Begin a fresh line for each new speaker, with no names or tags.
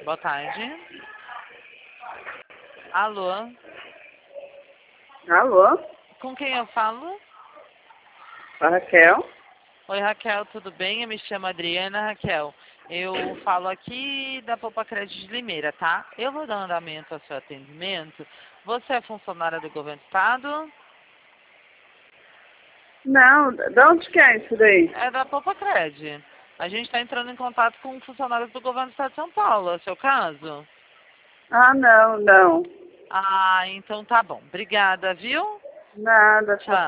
Boa tarde. Alô?
Alô?
Com quem eu falo?
A Raquel?
Oi, Raquel, tudo bem? Eu me chamo Adriana, Raquel. Eu falo aqui da Poupa Crédito de Limeira, tá? Eu vou dar andamento ao seu atendimento. Você é funcionária do governo do estado?
Não, de onde que é isso daí?
É da Poupa Crédito. A gente está entrando em contato com funcionários do governo do estado de São Paulo, é o seu caso?
Ah, não, não.
Ah, então tá bom. Obrigada, viu?
Nada,
Tchau.